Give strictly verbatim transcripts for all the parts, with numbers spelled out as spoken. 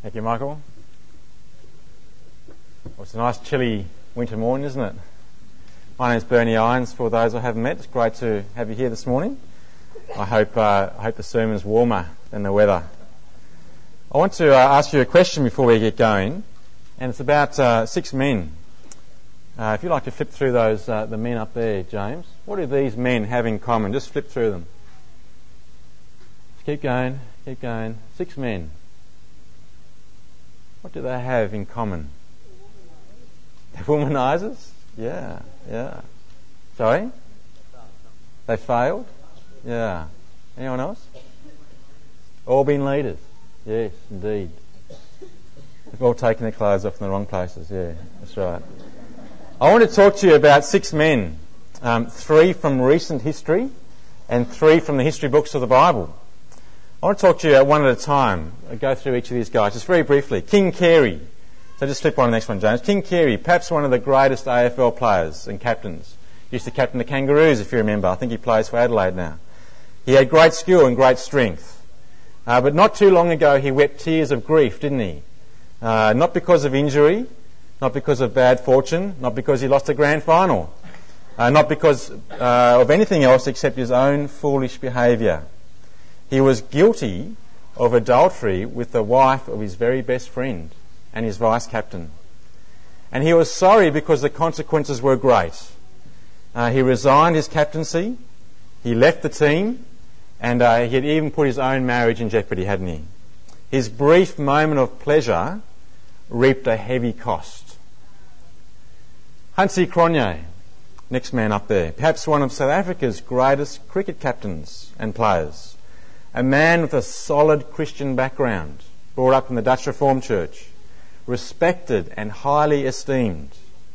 Thank you, Michael. Well, it's a nice chilly winter morning, isn't it? My name's Bernie Irons. For those I haven't met, it's great to have you here this morning. I hope uh, I hope the sermon's warmer than the weather. I want to uh, ask you a question before we get going, and it's about uh, six men. Uh, if you'd like to flip through those, uh, the men up there, James. What do these men have in common? Just flip through them. Just keep going, keep going. Six men. What do they have in common? They're womanizers? Yeah, yeah. Sorry? They failed? Yeah. Anyone else? All been leaders? Yes, indeed. They've all taken their clothes off in the wrong places. Yeah, that's right. I want to talk to you about six men. Um, three from recent history and three from the history books of the Bible. I want to talk to you one at a time. I'll go through each of these guys just very briefly. King Carey. So just flip on the next one, James. King Carey, perhaps one of the greatest A F L players and captains. He used to captain the Kangaroos, if you remember. I think he plays for Adelaide now. He had great skill and great strength. Uh, but not too long ago, he wept tears of grief, didn't he? Uh, not because of injury, not because of bad fortune, not because he lost a grand final, uh, not because uh, of anything else except his own foolish behaviour. He was guilty of adultery with the wife of his very best friend and his vice-captain. And he was sorry because the consequences were great. Uh, he resigned his captaincy, he left the team, and uh, he had even put his own marriage in jeopardy, hadn't he? His brief moment of pleasure reaped a heavy cost. Hansie Cronje, next man up there, perhaps one of South Africa's greatest cricket captains and players. A man with a solid Christian background, brought up in the Dutch Reformed Church, respected and highly esteemed.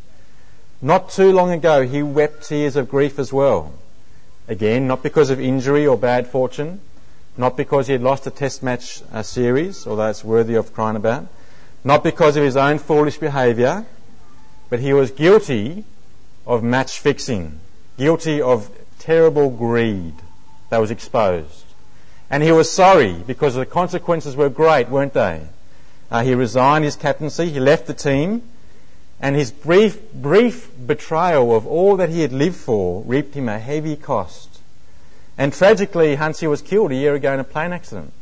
Not too long ago, he wept tears of grief as well. Again, not because of injury or bad fortune, not because he had lost a test match uh, series, although it's worthy of crying about, not because of his own foolish behaviour, but he was guilty of match fixing, guilty of terrible greed that was exposed. And he was sorry because the consequences were great, weren't they? Uh, he resigned his captaincy, he left the team, and his brief, brief betrayal of all that he had lived for reaped him a heavy cost. And tragically, Hansie was killed a year ago in a plane accident.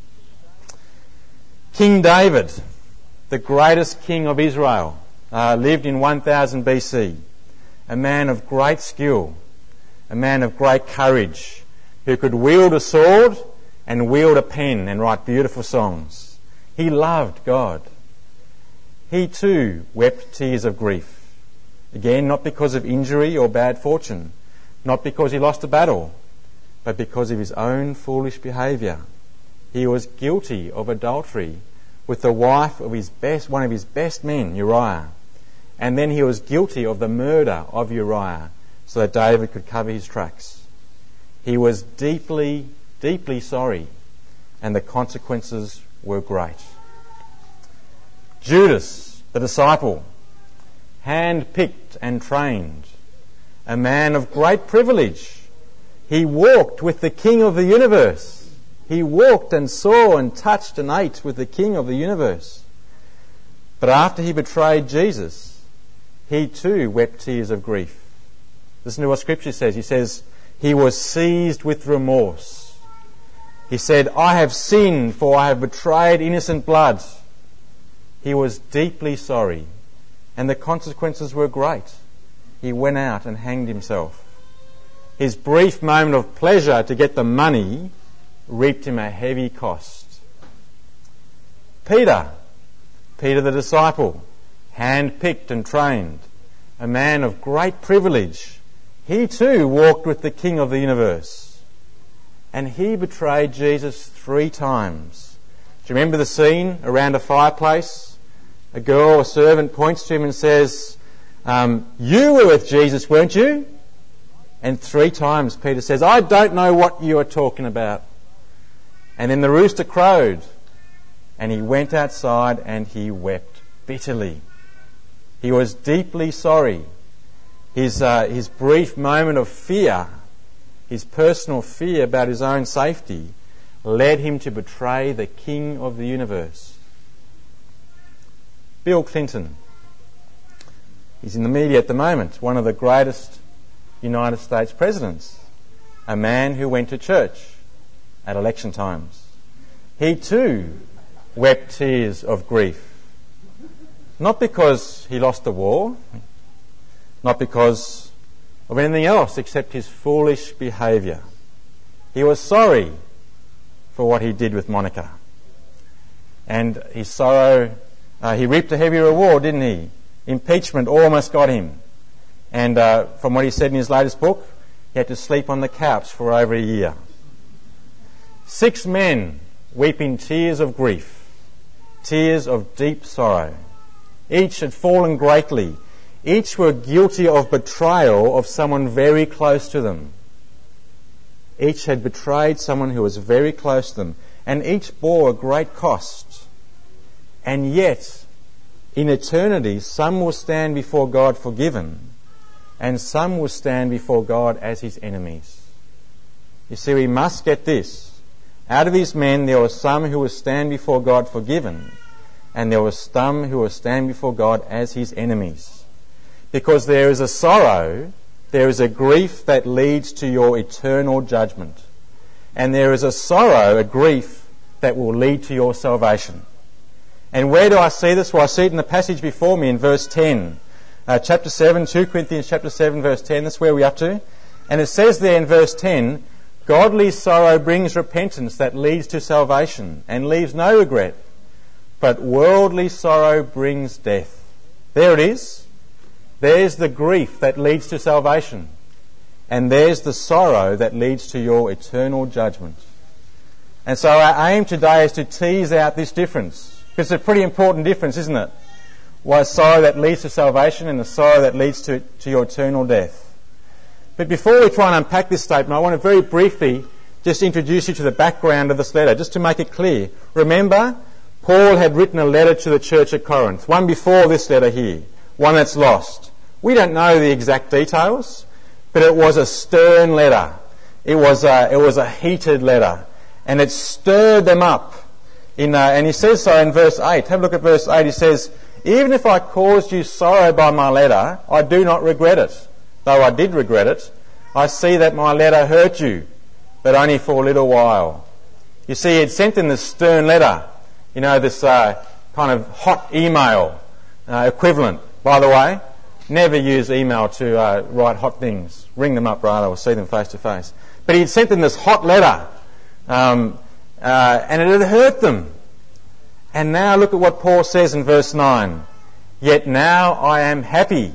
King David, the greatest king of Israel, uh, lived in one thousand B C. A man of great skill, a man of great courage, who could wield a sword and wield a pen and write beautiful songs. He loved God. He too wept tears of grief. Again, not because of injury or bad fortune, not because he lost a battle, but because of his own foolish behaviour. He was guilty of adultery with the wife of his best, one of his best men, Uriah. And then he was guilty of the murder of Uriah so that David could cover his tracks. He was deeply, deeply sorry, and the consequences were great. Judas, the disciple, hand-picked and trained, a man of great privilege. He walked with the King of the universe. He walked and saw and touched and ate with the King of the universe. But after he betrayed Jesus, he too wept tears of grief. Listen to what Scripture says. He says, he was seized with remorse. He said, I have sinned, for I have betrayed innocent blood. He was deeply sorry, and the consequences were great. He went out and hanged himself. His brief moment of pleasure to get the money reaped him a heavy cost. Peter, Peter the disciple, hand-picked and trained, a man of great privilege. He too walked with the King of the universe. And he betrayed Jesus three times. Do you remember the scene around a fireplace? A girl, a servant, points to him and says, um, you were with Jesus, weren't you? And three times Peter says, I don't know what you are talking about. And then the rooster crowed, and he went outside and he wept bitterly. He was deeply sorry. His, uh, his brief moment of fear, his personal fear about his own safety, led him to betray the King of the universe. Bill Clinton. He's in the media at the moment, one of the greatest United States presidents, a man who went to church at election times. He too wept tears of grief. Not because he lost the war, not because of anything else except his foolish behaviour. He was sorry for what he did with Monica. And his sorrow, uh, he reaped a heavy reward, didn't he? Impeachment almost got him. And uh, from what he said in his latest book, he had to sleep on the couch for over a year. Six men weeping tears of grief, tears of deep sorrow. Each had fallen greatly. Each were guilty of betrayal of someone very close to them. Each had betrayed someone who was very close to them, and each bore a great cost. And yet, in eternity, some will stand before God forgiven, and some will stand before God as his enemies. You see, we must get this. Out of these men, there were some who will stand before God forgiven, and there were some who will stand before God as his enemies. Because there is a sorrow, there is a grief that leads to your eternal judgment. And there is a sorrow, a grief, that will lead to your salvation. And where do I see this? Well, I see it in the passage before me in verse ten. Uh, chapter seven, Second Corinthians chapter seven, verse ten. That's where we're up to. And it says there in verse ten, godly sorrow brings repentance that leads to salvation and leaves no regret. But worldly sorrow brings death. There it is. There's the grief that leads to salvation. And there's the sorrow that leads to your eternal judgment. And so our aim today is to tease out this difference. It's a pretty important difference, isn't it? Why sorrow that leads to salvation and the sorrow that leads to, to your eternal death. But before we try and unpack this statement, I want to very briefly just introduce you to the background of this letter, just to make it clear. Remember, Paul had written a letter to the church at Corinth, one before this letter here, one that's lost. We don't know the exact details, but it was a stern letter. It was a, it was a heated letter, and it stirred them up. In, uh, and he says so in verse eight. Have a look at verse eight. He says, even if I caused you sorrow by my letter, I do not regret it. Though I did regret it, I see that my letter hurt you, but only for a little while. You see, he had sent them this stern letter, you know, this uh, kind of hot email uh, equivalent. By the way, never use email to uh, write hot things. Ring them up rather, or see them face to face. But he had sent them this hot letter, um, uh, and it had hurt them. And now look at what Paul says in verse nine. Yet now I am happy.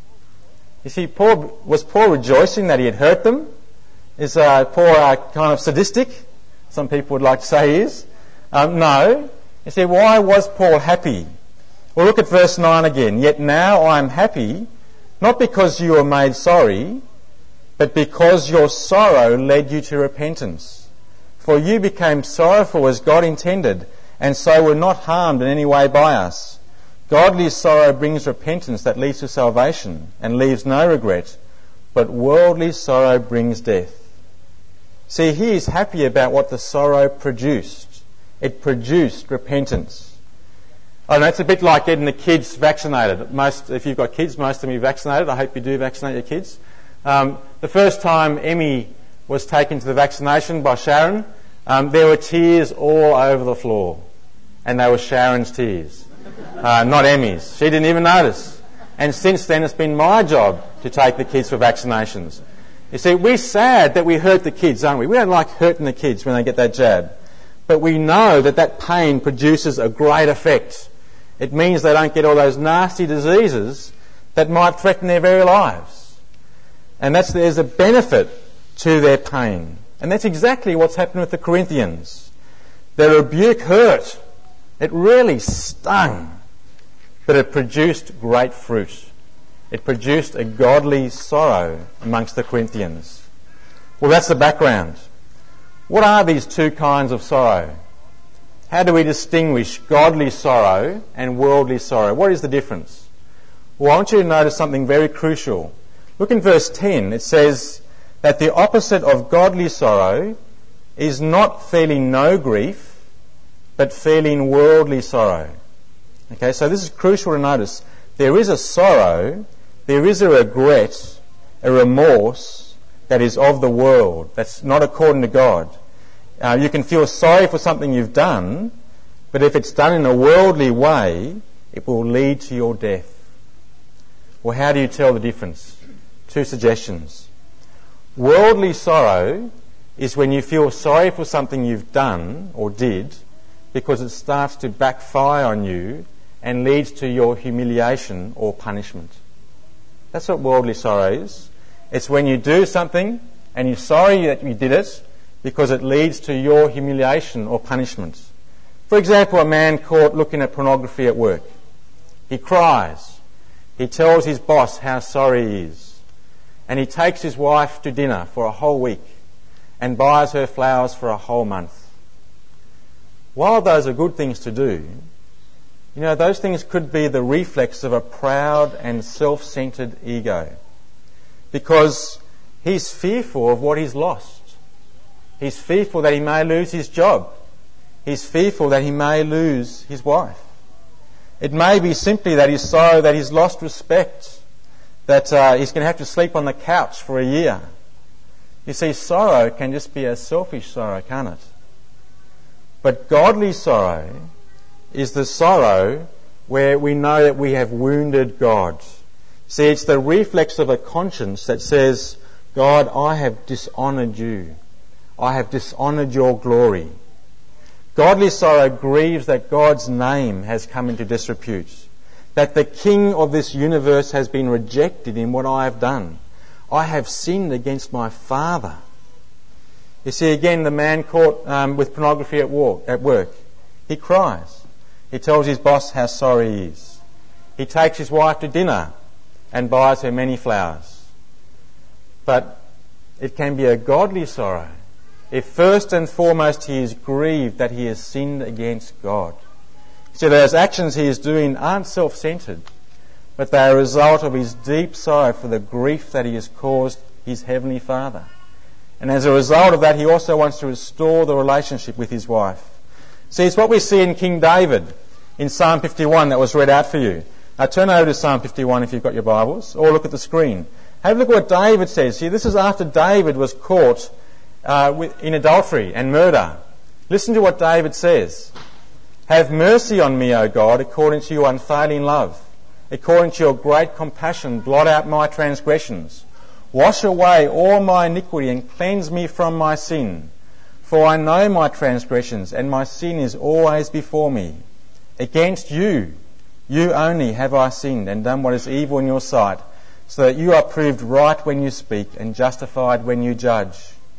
You see, Paul, was Paul rejoicing that he had hurt them? Is uh, Paul uh, kind of sadistic? Some people would like to say he is. Um, no. You see, why was Paul happy? Well, look at verse nine again. Yet now I am happy, not because you were made sorry, but because your sorrow led you to repentance. For you became sorrowful as God intended, and so were not harmed in any way by us. Godly sorrow brings repentance that leads to salvation and leaves no regret, but worldly sorrow brings death. See, he is happy about what the sorrow produced. It produced repentance. I know it's a bit like getting the kids vaccinated. Most, if you've got kids, most of them are vaccinated. I hope you do vaccinate your kids. Um, the first time Emmy was taken to the vaccination by Sharon, um, there were tears all over the floor. And they were Sharon's tears, uh, not Emmy's. She didn't even notice. And since then, it's been my job to take the kids for vaccinations. You see, we're sad that we hurt the kids, aren't we? We don't like hurting the kids when they get that jab. But we know that that pain produces a great effect. It means they don't get all those nasty diseases that might threaten their very lives. And that's, there's a benefit to their pain. And that's exactly what's happened with the Corinthians. The rebuke hurt. It really stung. But it produced great fruit. It produced a godly sorrow amongst the Corinthians. Well, that's the background. What are these two kinds of sorrow? How do we distinguish godly sorrow and worldly sorrow? What is the difference? Well, I want you to notice something very crucial. Look in verse ten. It says that the opposite of godly sorrow is not feeling no grief, but feeling worldly sorrow. Okay, so this is crucial to notice. There is a sorrow, there is a regret, a remorse that is of the world, that's not according to God. Uh, you can feel sorry for something you've done, but if it's done in a worldly way, it will lead to your death. Well, how do you tell the difference? Two suggestions. Worldly sorrow is when you feel sorry for something you've done or did because it starts to backfire on you and leads to your humiliation or punishment. That's what worldly sorrow is. It's when you do something and you're sorry that you did it because it leads to your humiliation or punishment. For example, a man caught looking at pornography at work. He cries. He tells his boss how sorry he is. And he takes his wife to dinner for a whole week and buys her flowers for a whole month. While those are good things to do, you know, those things could be the reflex of a proud and self-centered ego. Because he's fearful of what he's lost. He's fearful that he may lose his job. He's fearful that he may lose his wife. It may be simply that he's sorry that he's lost respect, that uh, he's going to have to sleep on the couch for a year. You see, sorrow can just be a selfish sorrow, can't it? But godly sorrow is the sorrow where we know that we have wounded God. See, it's the reflex of a conscience that says, God, I have dishonoured you. I have dishonoured your glory. Godly sorrow grieves that God's name has come into disrepute, that the King of this universe has been rejected in what I have done. I have sinned against my Father. You see, again, the man caught um, with pornography at work, at work. He cries. He tells his boss how sorry he is. He takes his wife to dinner and buys her many flowers. But it can be a godly sorrow if first and foremost he is grieved that he has sinned against God. So those actions he is doing aren't self-centered, but they are a result of his deep sorrow for the grief that he has caused his Heavenly Father. And as a result of that, he also wants to restore the relationship with his wife. See, it's what we see in King David in Psalm fifty-one that was read out for you. Now turn over to Psalm fifty-one if you've got your Bibles, or look at the screen. Have a look at what David says. See, this is after David was caught uh, with, in adultery and murder. Listen to what David says. Have mercy on me, O God, according to your unfailing love. According to your great compassion, blot out my transgressions. Wash away all my iniquity and cleanse me from my sin. For I know my transgressions, and my sin is always before me. Against you, you only have I sinned and done what is evil in your sight, so that you are proved right when you speak and justified when you judge.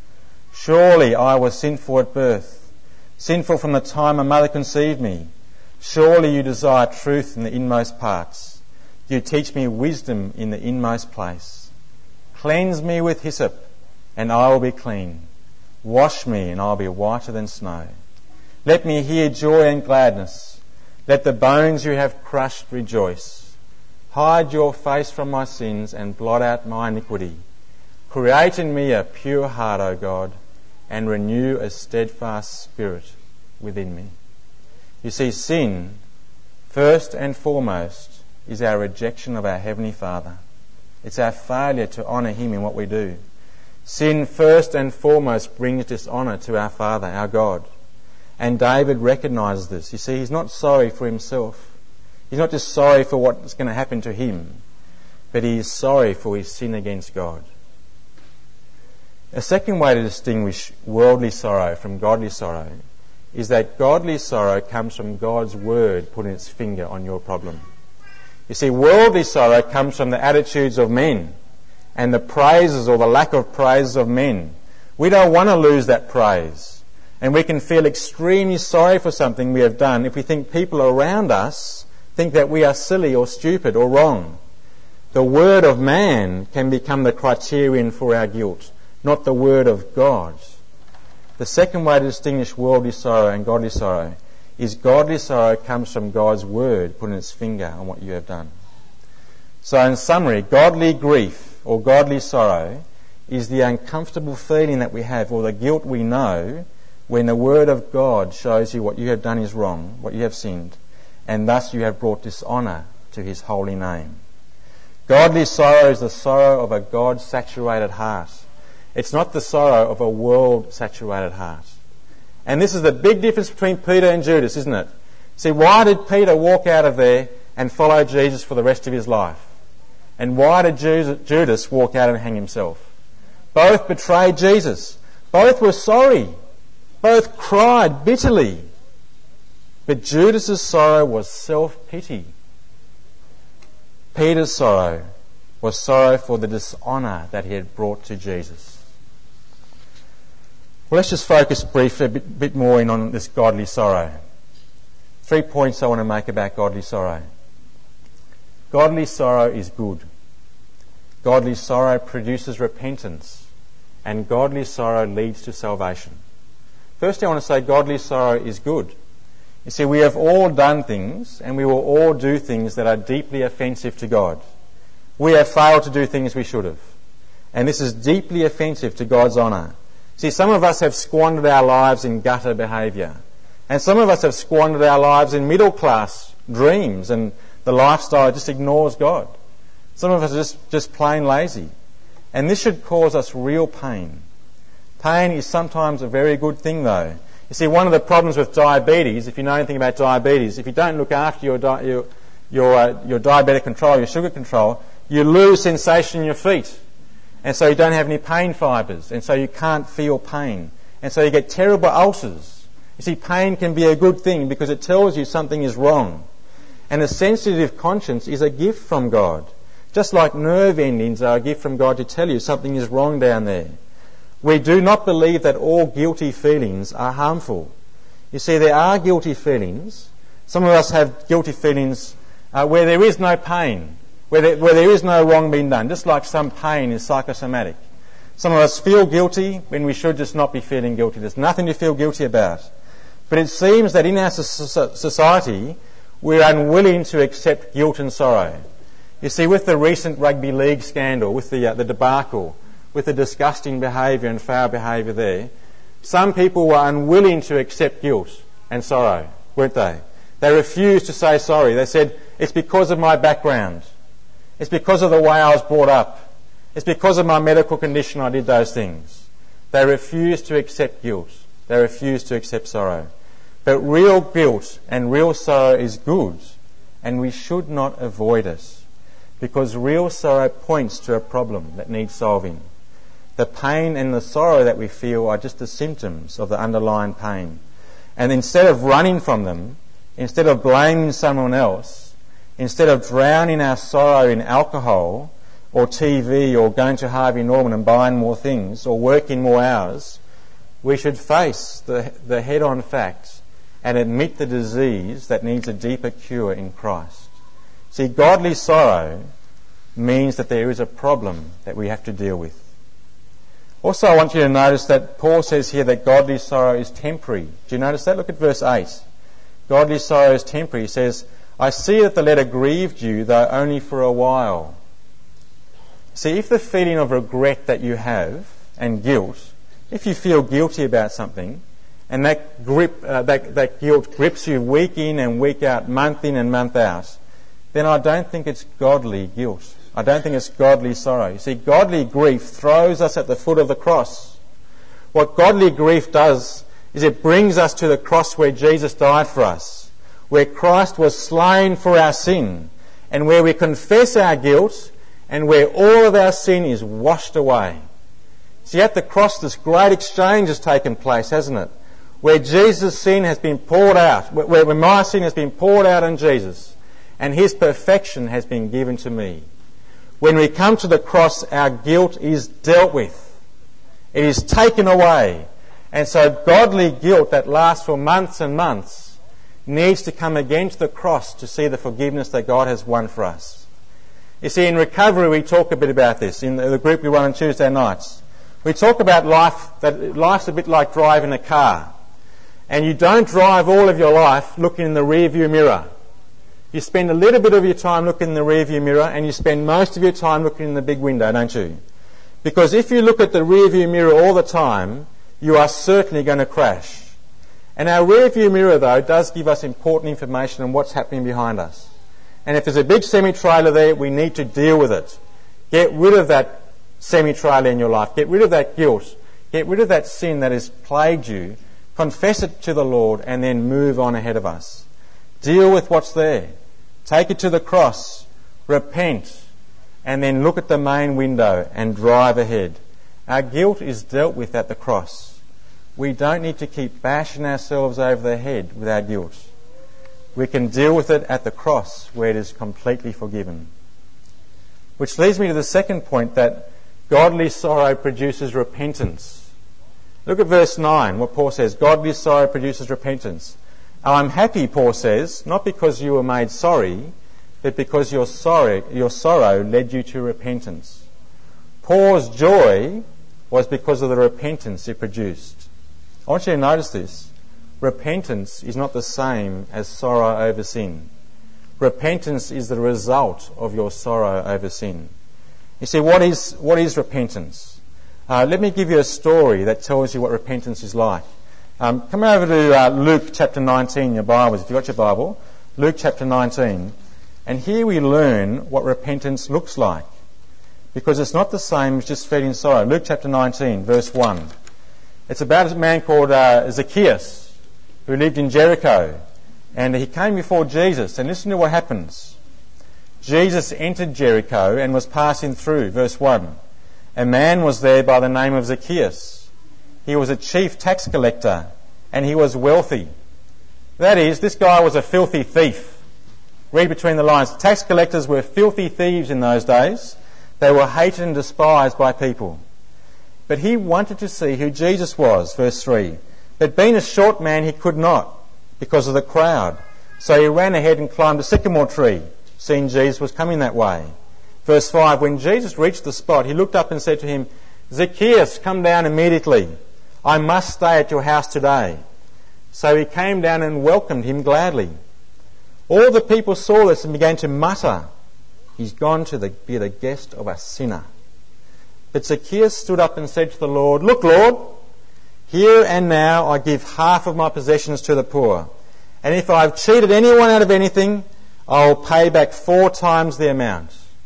Surely I was sinful at birth, sinful from the time my mother conceived me. Surely you desire truth in the inmost parts. You teach me wisdom in the inmost place. Cleanse me with hyssop, and I will be clean. Wash me, and I will be whiter than snow. Let me hear joy and gladness. Let the bones you have crushed rejoice. Hide your face from my sins and blot out my iniquity. Create in me a pure heart, O God, and renew a steadfast spirit within me. You see, sin, first and foremost, is our rejection of our Heavenly Father. It's our failure to honour Him in what we do. Sin, first and foremost, brings dishonour to our Father, our God. And David recognises this. You see, he's not sorry for himself. He's not just sorry for what's going to happen to him, but he is sorry for his sin against God. A second way to distinguish worldly sorrow from godly sorrow is that godly sorrow comes from God's word putting its finger on your problem. You see, worldly sorrow comes from the attitudes of men and the praises or the lack of praise of men. We don't want to lose that praise. And we can feel extremely sorry for something we have done if we think people around us think that we are silly or stupid or wrong. The word of man can become the criterion for our guilt, not the word of God. The second way to distinguish worldly sorrow and godly sorrow is godly sorrow comes from God's word putting its finger on what you have done. So in summary, godly grief or godly sorrow is the uncomfortable feeling that we have or the guilt we know when the word of God shows you what you have done is wrong, what you have sinned, and thus you have brought dishonour to his holy name. Godly sorrow is the sorrow of a God-saturated heart. It's not the sorrow of a world-saturated heart. And this is the big difference between Peter and Judas, isn't it? See, why did Peter walk out of there and follow Jesus for the rest of his life? And why did Judas walk out and hang himself? Both betrayed Jesus. Both were sorry. Both cried bitterly. But Judas's sorrow was self-pity. Peter's sorrow was sorrow for the dishonour that he had brought to Jesus. Well, let's just focus briefly a bit, bit more in on this godly sorrow. Three points I want to make about godly sorrow. Godly sorrow is good. Godly sorrow produces repentance, and godly sorrow leads to salvation. Firstly, I want to say godly sorrow is good. You see, we have all done things, and we will all do things that are deeply offensive to God. We have failed to do things we should have. And this is deeply offensive to God's honour. See, some of us have squandered our lives in gutter behaviour. And some of us have squandered our lives in middle-class dreams, and the lifestyle just ignores God. Some of us are just, just plain lazy. And this should cause us real pain. Pain is sometimes a very good thing, though. You see, one of the problems with diabetes, if you know anything about diabetes, if you don't look after your di- your your, uh, your diabetic control, your sugar control, you lose sensation in your feet. And so you don't have any pain fibres. And so you can't feel pain. And so you get terrible ulcers. You see, pain can be a good thing because it tells you something is wrong. And a sensitive conscience is a gift from God. Just like nerve endings are a gift from God to tell you something is wrong down there. We do not believe that all guilty feelings are harmful. You see, there are guilty feelings. Some of us have guilty feelings uh, where there is no pain, where there, where there is no wrong being done, just like some pain is psychosomatic. Some of us feel guilty when we should just not be feeling guilty. There's nothing to feel guilty about. But it seems that in our society, we're unwilling to accept guilt and sorrow. You see, with the recent rugby league scandal, with the, uh, the debacle, with the disgusting behaviour and foul behaviour there, some people were unwilling to accept guilt and sorrow, weren't they? They refused to say sorry. They said, it's because of my background. It's because of the way I was brought up. It's because of my medical condition I did those things. They refused to accept guilt. They refused to accept sorrow. But real guilt and real sorrow is good, and we should not avoid it, because real sorrow points to a problem that needs solving. The pain and the sorrow that we feel are just the symptoms of the underlying pain. And instead of running from them, instead of blaming someone else, instead of drowning our sorrow in alcohol or T V or going to Harvey Norman and buying more things or working more hours, we should face the, the head-on facts and admit the disease that needs a deeper cure in Christ. See, godly sorrow means that there is a problem that we have to deal with. Also, I want you to notice that Paul says here that godly sorrow is temporary. Do you notice that? Look at verse eight. Godly sorrow is temporary. He says, I see that the letter grieved you, though only for a while. See, if the feeling of regret that you have and guilt, if you feel guilty about something, and that grip, uh, that, that guilt grips you week in and week out, month in and month out, then I don't think it's godly guilt. I don't think it's godly sorrow. You see, godly grief throws us at the foot of the cross. What godly grief does is it brings us to the cross where Jesus died for us, where Christ was slain for our sin, and where we confess our guilt, and where all of our sin is washed away. See, at the cross this great exchange has taken place, hasn't it? Where Jesus' sin has been poured out, where, where my sin has been poured out on Jesus, and his perfection has been given to me. When we come to the cross, our guilt is dealt with. It is taken away. And so godly guilt that lasts for months and months needs to come again to the cross to see the forgiveness that God has won for us. You see, in recovery we talk a bit about this. In the group we run on Tuesday nights, we talk about life, that life's a bit like driving a car. And you don't drive all of your life looking in the rear-view mirror. You spend a little bit of your time looking in the rear-view mirror, and you spend most of your time looking in the big window, don't you? Because if you look at the rear-view mirror all the time, you are certainly going to crash. And our rear view mirror, though, does give us important information on what's happening behind us. And if there's a big semi-trailer there, we need to deal with it. Get rid of that semi-trailer in your life. Get rid of that guilt. Get rid of that sin that has plagued you. Confess it to the Lord and then move on ahead of us. Deal with what's there. Take it to the cross. Repent. And then look at the main window and drive ahead. Our guilt is dealt with at the cross. We don't need to keep bashing ourselves over the head with our guilt. We can deal with it at the cross where it is completely forgiven. Which leads me to the second point, that godly sorrow produces repentance. Look at verse nine, what Paul says. Godly sorrow produces repentance. Oh, I'm happy, Paul says, not because you were made sorry, but because your sorrow, your sorrow led you to repentance. Paul's joy was because of the repentance it produced. I want you to notice this. Repentance is not the same as sorrow over sin. Repentance is the result of your sorrow over sin. You see, what is what is repentance? Uh, let me give you a story that tells you what repentance is like. Um, come over to uh, Luke chapter nineteen in your Bibles, if you've got your Bible. Luke chapter nineteen. And here we learn what repentance looks like. Because it's not the same as just feeling sorrow. Luke chapter nineteen, verse one. It's about a man called uh, Zacchaeus, who lived in Jericho. And he came before Jesus. And listen to what happens. Jesus entered Jericho and was passing through. Verse one. A man was there by the name of Zacchaeus. He was a chief tax collector, and he was wealthy. That is, this guy was a filthy thief. Read between the lines. Tax collectors were filthy thieves in those days. They were hated and despised by people. But he wanted to see who Jesus was. Verse three. But being a short man, he could not, because of the crowd. So he ran ahead and climbed a sycamore tree, seeing Jesus was coming that way. Verse five. When Jesus reached the spot, he looked up and said to him, Zacchaeus, come down immediately. I must stay at your house today. So he came down and welcomed him gladly. All the people saw this and began to mutter, he's gone to the, be the guest of a sinner. But Zacchaeus stood up and said to the Lord, Look, Lord, here and now I give half of my possessions to the poor. And if I've cheated anyone out of anything, I'll pay back four times the amount.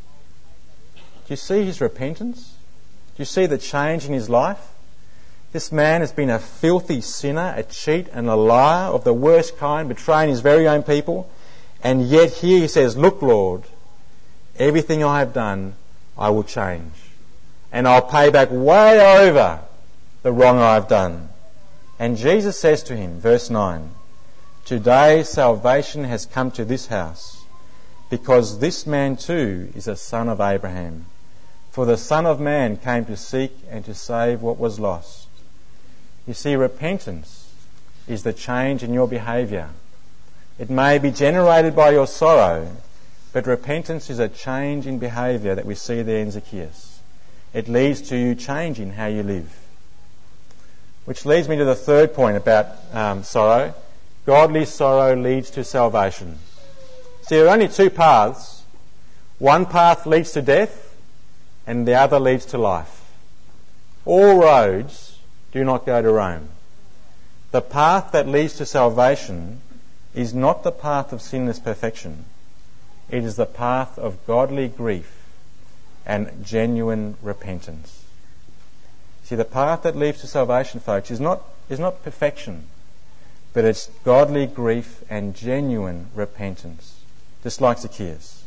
Do you see his repentance? Do you see the change in his life? This man has been a filthy sinner, a cheat and a liar of the worst kind, betraying his very own people. And yet here he says, Look, Lord, everything I have done, I will change. And I'll pay back way over the wrong I've done. And Jesus says to him, verse nine, Today salvation has come to this house, because this man too is a son of Abraham. For the Son of Man came to seek and to save what was lost. You see, repentance is the change in your behaviour. It may be generated by your sorrow, but repentance is a change in behaviour that we see there in Zacchaeus. It leads to you changing how you live. Which leads me to the third point about um, sorrow. Godly sorrow leads to salvation. See, there are only two paths. One path leads to death, and the other leads to life. All roads do not go to Rome. The path that leads to salvation is not the path of sinless perfection. It is the path of godly grief and genuine repentance. See, the path that leads to salvation, folks, is not, is not perfection, but it's godly grief and genuine repentance, just like Zacchaeus.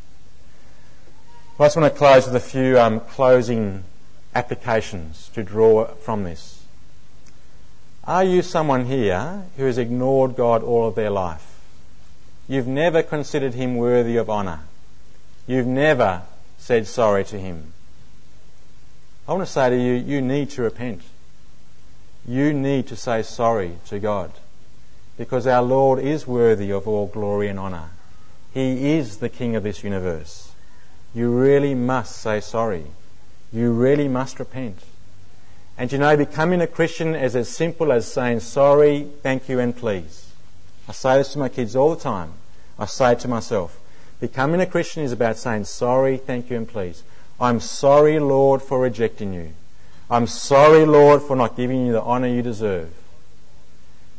I just want to close with a few um, closing applications to draw from this. Are you someone here who has ignored God all of their life? You've never considered him worthy of honour. You've never said sorry to him. I want to say to you, you need to repent. You need to say sorry to God, because our Lord is worthy of all glory and honour. He is the King of this universe. You really must say sorry. You really must repent. And you know, becoming a Christian is as simple as saying sorry, thank you and please. I say this to my kids all the time. I say it to myself. Becoming a Christian is about saying sorry, thank you and please. I'm sorry, Lord, for rejecting you. I'm sorry, Lord, for not giving you the honour you deserve.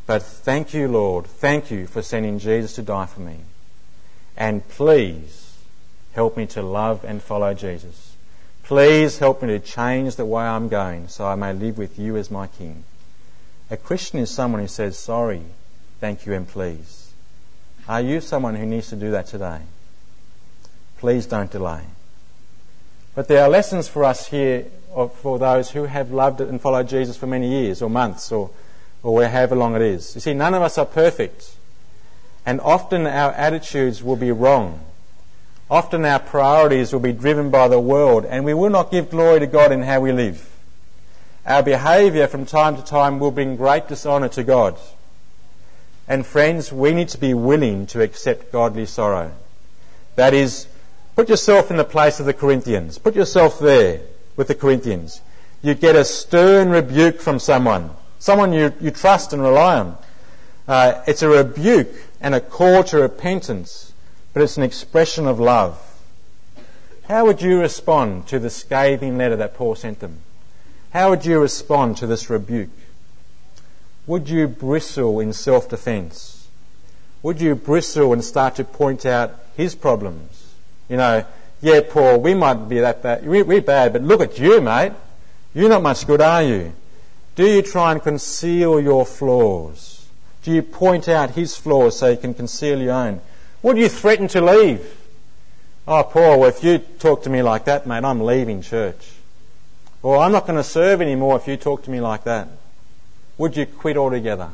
But thank you, Lord, thank you for sending Jesus to die for me. And please help me to love and follow Jesus. Please help me to change the way I'm going so I may live with you as my King. A Christian is someone who says sorry, thank you and please. Are you someone who needs to do that today? Please don't delay. But there are lessons for us here for those who have loved it and followed Jesus for many years or months or, or however long it is. You see, none of us are perfect. And often our attitudes will be wrong. Often our priorities will be driven by the world, and we will not give glory to God in how we live. Our behaviour from time to time will bring great dishonour to God. And friends, we need to be willing to accept godly sorrow. That is, put yourself in the place of the Corinthians. Put yourself there with the Corinthians. You get a stern rebuke from someone, someone you, you trust and rely on. Uh, it's a rebuke and a call to repentance, but it's an expression of love. How would you respond to the scathing letter that Paul sent them? How would you respond to this rebuke? Would you bristle in self-defence? Would you bristle and start to point out his problems? You know, yeah, Paul, we might be that bad. We're bad, but look at you, mate. You're not much good, are you? Do you try and conceal your flaws? Do you point out his flaws so you can conceal your own? Would you threaten to leave? Oh, Paul, well, if you talk to me like that, mate, I'm leaving church. Or I'm not going to serve anymore if you talk to me like that. Would you quit altogether?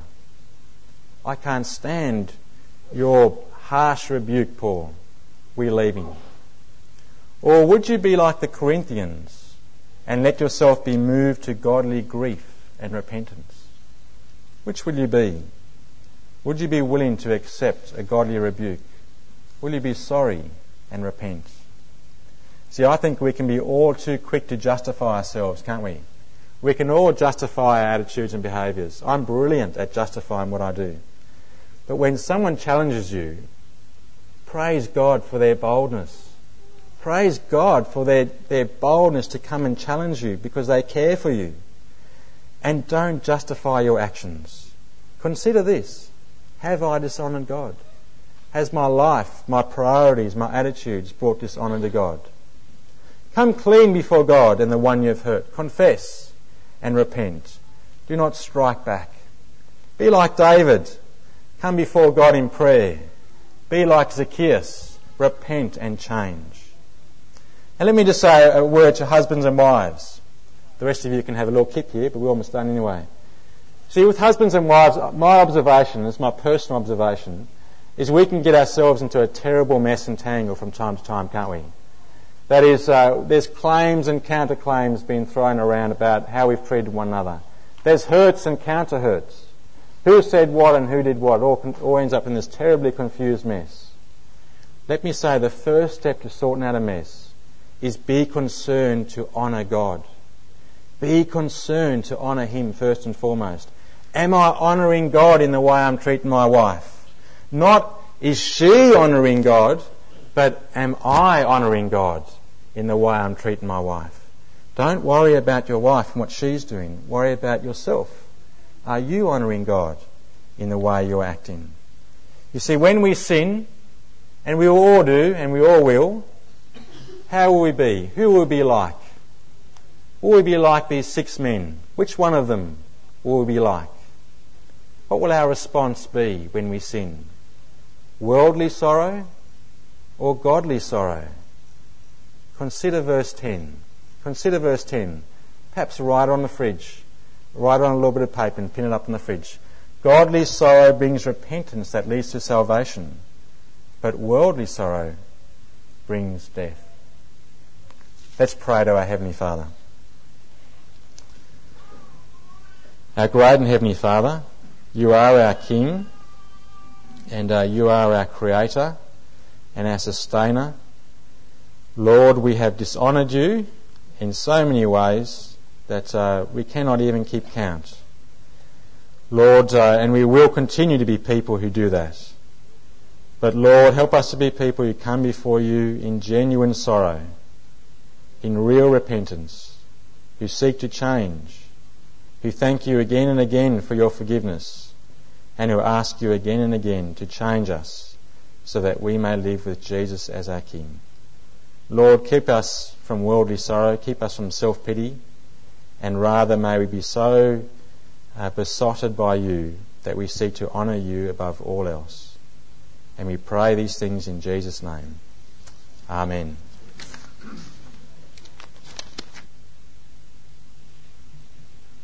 I can't stand your harsh rebuke, Paul. We're leaving. Or would you be like the Corinthians and let yourself be moved to godly grief and repentance? Which will you be? Would you be willing to accept a godly rebuke? Will you be sorry and repent? See, I think we can be all too quick to justify ourselves, can't we? We can all justify our attitudes and behaviours. I'm brilliant at justifying what I do. But when someone challenges you, praise God for their boldness. Praise God for their, their boldness to come and challenge you because they care for you. And don't justify your actions. Consider this. Have I dishonoured God? Has my life, my priorities, my attitudes brought dishonour to God? Come clean before God and the one you've hurt. Confess and repent. Do not strike back. Be like David. Come before God in prayer. Be like Zacchaeus. Repent and change. And let me just say a word to husbands and wives. The rest of you can have a little kick here, but we're almost done anyway. See, with husbands and wives, my observation, it's my personal observation, is we can get ourselves into a terrible mess and tangle from time to time, can't we? That is, uh, there's claims and counter-claims being thrown around about how we've treated one another. There's hurts and counter-hurts. Who said what and who did what? It all, all ends up in this terribly confused mess. Let me say the first step to sorting out a mess is be concerned to honour God. Be concerned to honour Him first and foremost. Am I honouring God in the way I'm treating my wife? Not is she honouring God, but am I honouring God in the way I'm treating my wife? Don't worry about your wife and what she's doing. Worry about yourself. Are you honouring God in the way you're acting? You see, when we sin, and we all do, and we all will, how will we be? Who will we be like? Will we be like these six men? Which one of them will we be like? What will our response be when we sin? Worldly sorrow or godly sorrow? Consider verse ten. Consider verse ten. Perhaps write it on the fridge. Write it on a little bit of paper and pin it up on the fridge. Godly sorrow brings repentance that leads to salvation, but worldly sorrow brings death. Let's pray to our Heavenly Father. Our great and Heavenly Father, You are our King, and uh, You are our Creator and our Sustainer. Lord, we have dishonoured You in so many ways that uh, we cannot even keep count. Lord, uh, and we will continue to be people who do that. But Lord, help us to be people who come before You in genuine sorrow, in real repentance, who seek to change, who thank You again and again for Your forgiveness, and who ask you again and again to change us so that we may live with Jesus as our King. Lord, keep us from worldly sorrow, keep us from self-pity, and rather may we be so uh, besotted by you that we seek to honour you above all else. And we pray these things in Jesus' name. Amen.